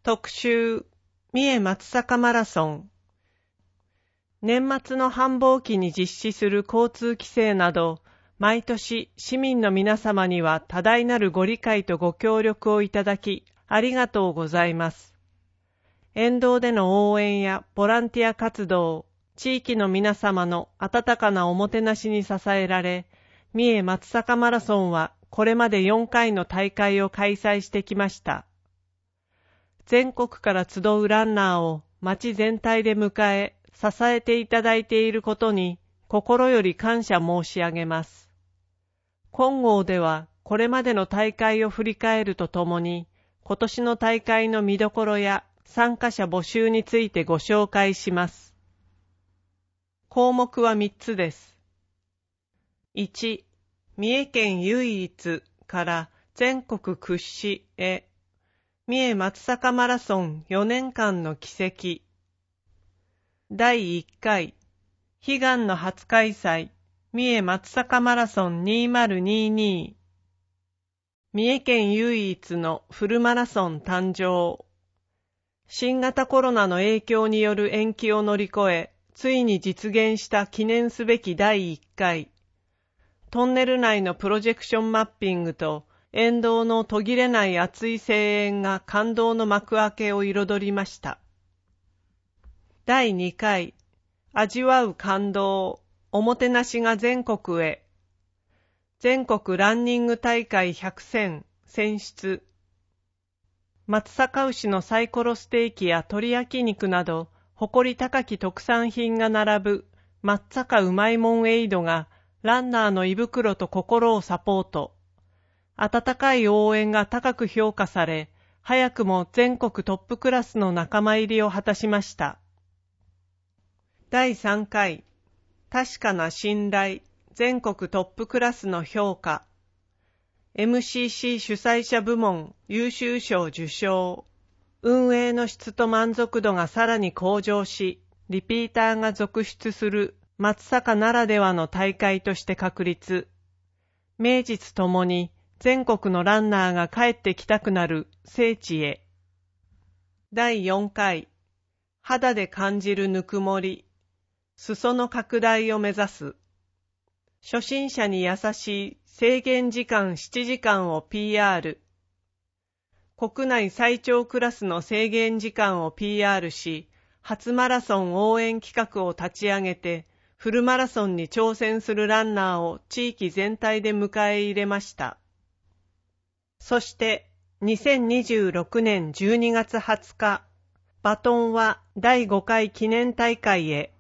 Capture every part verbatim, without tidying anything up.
特集、三重松阪マラソン。年末の繁忙期に実施する交通規制など、毎年市民の皆様には多大なるご理解とご協力をいただき、ありがとうございます。沿道での応援やボランティア活動、地域の皆様の温かなおもてなしに支えられ、三重松阪マラソンはこれまでよんかいの大会を開催してきました。全国から集うランナーを町全体で迎え、支えていただいていることに心より感謝申し上げます。今号ではこれまでの大会を振り返るとともに、今年の大会の見どころや参加者募集についてご紹介します。項目はみっつです。いち、三重県唯一から全国屈指へ、三重松阪マラソンよねんかんの軌跡。だいいっかい、悲願の初開催、三重松阪マラソンにせんにじゅうに。三重県唯一のフルマラソン誕生。新型コロナの影響による延期を乗り越え、ついに実現した記念すべきだいいっかい。トンネル内のプロジェクションマッピングと、沿道の途切れない熱い声援が感動の幕開けを彩りました。だいにかい、味わう感動、おもてなしが全国へ。全国ランニング大会ひゃくせん選出。松阪牛のサイコロステーキや鶏焼肉など、誇り高き特産品が並ぶ松阪うまいもんエイドが、ランナーの胃袋と心をサポート。温かい応援が高く評価され、早くも全国トップクラスの仲間入りを果たしました。だいさんかい、確かな信頼、全国トップクラスの評価。エムシーシー 主催者部門優秀賞受賞。運営の質と満足度がさらに向上し、リピーターが続出する松阪ならではの大会として確立。名実ともに、全国のランナーが帰ってきたくなる聖地へ。だいよんかい、肌で感じるぬくもり、裾の拡大を目指す。初心者に優しい制限時間ななじかんを ピーアール。国内最長クラスの制限時間を ピーアール し、初マラソン応援企画を立ち上げて、フルマラソンに挑戦するランナーを地域全体で迎え入れました。そして、にせんにじゅうろくねんじゅうにがつはつか、バトンはだいごかい記念大会へ。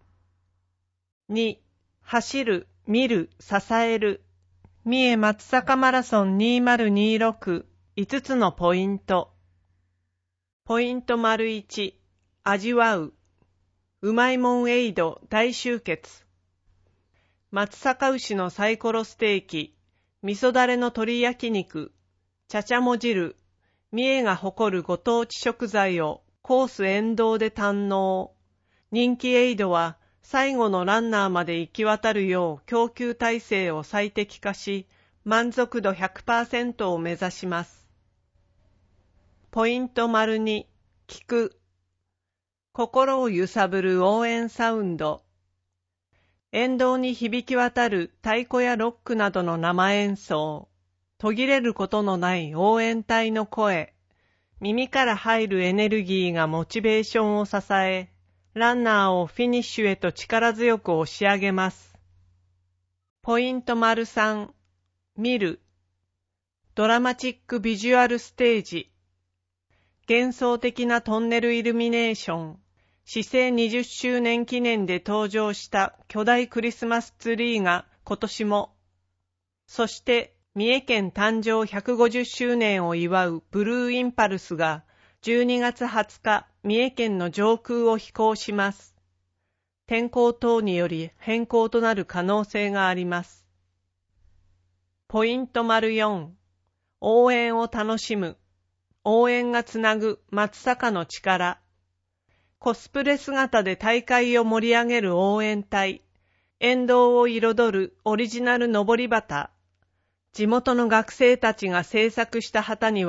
に、走る、見る、支える。三重松阪マラソンにせんにじゅうろく、いつつのポイント。ポイント丸いち、味わう。うまいもんエイド大集結。松阪牛のサイコロステーキ、味噌だれの鶏焼肉、ちゃちゃも汁、三重が誇るご当地食材をコース沿道で堪能。人気エイドは最後のランナーまで行き渡るよう供給体制を最適化し、満足度 ひゃくパーセント を目指します。ポイント丸に、聞く。心を揺さぶる応援サウンド。沿道に響き渡る太鼓やロックなどの生演奏。途切れることのない応援隊の声。耳から入るエネルギーがモチベーションを支え、ランナーをフィニッシュへと力強く押し上げます。ポイント丸さん、見る。ドラマチックビジュアルステージ。幻想的なトンネルイルミネーション。市制にじゅっしゅうねん記念で登場した巨大クリスマスツリーが今年も。そして、三重県誕生ひゃくごじゅっしゅうねんを祝うブルーインパルスがじゅうにがつはつか三重県の上空を飛行します。天候等により変更となる可能性があります。ポイント丸よん、応援を楽しむ。応援がつなぐ松阪の力。コスプレ姿で大会を盛り上げる応援隊。沿道を彩るオリジナルのぼり旗。地元の学生たちが制作した旗には、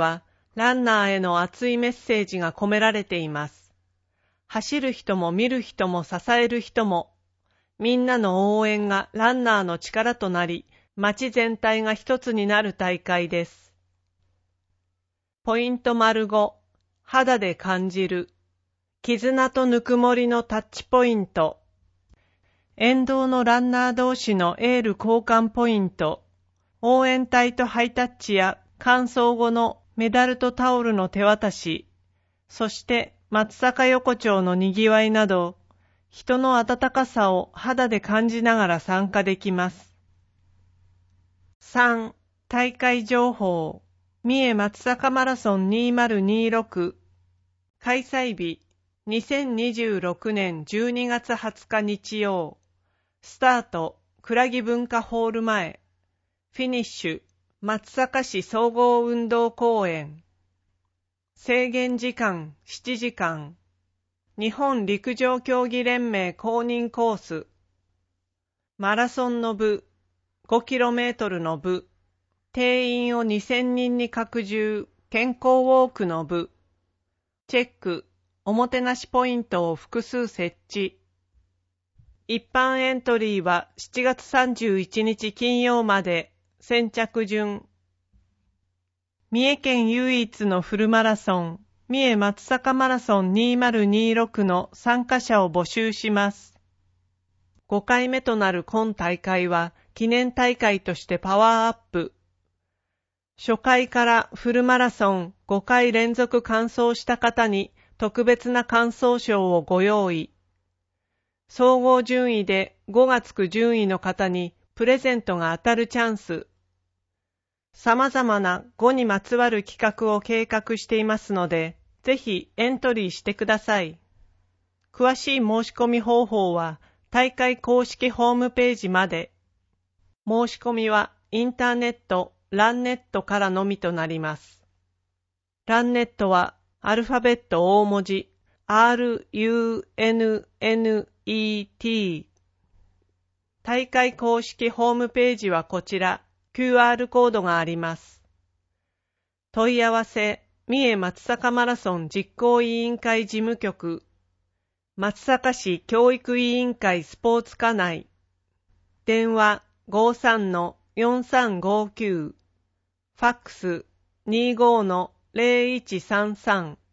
ランナーへの熱いメッセージが込められています。走る人も見る人も支える人も、みんなの応援がランナーの力となり、街全体が一つになる大会です。ポイント丸ご、肌で感じる。絆とぬくもりのタッチポイント。沿道のランナー同士のエール交換ポイント。応援隊とハイタッチや完走後のメダルとタオルの手渡し、そして松坂横丁のにぎわいなど、人の温かさを肌で感じながら参加できます。さん. 大会情報。三重松阪マラソンにせんにじゅうろく。開催日、にせんにじゅうろくねんじゅうにがつはつか日曜。スタート、倉木文化ホール前。フィニッシュ、松阪市総合運動公園。制限時間しちじかん。日本陸上競技連盟公認コース。マラソンの部、ごキロメートルの部、定員をにせんにんに拡充、健康ウォークの部。チェック、おもてなしポイントを複数設置。一般エントリーはしちがつさんじゅういちにち金曜まで、先着順。三重県唯一のフルマラソン、三重松阪マラソンにせんにじゅうろくの参加者を募集します。ごかいめとなる今大会は記念大会としてパワーアップ。初回からフルマラソンごかい連続完走した方に特別な完走賞をご用意。総合順位でごがつく順位の方にプレゼントが当たるチャンス。様々なごにまつわる企画を計画していますので、ぜひエントリーしてください。詳しい申し込み方法は大会公式ホームページまで。申し込みはインターネット、ランネットからのみとなります。ランネットはアルファベット大文字 アールユーエヌエヌイーティー。大会公式ホームページはこちら、キューアール コードがあります。問い合わせ、三重松阪マラソン実行委員会事務局、松阪市教育委員会スポーツ課内、電話 ごじゅうさんのよんさんごきゅう、ファックス にじゅうごのゼロいちさんさん。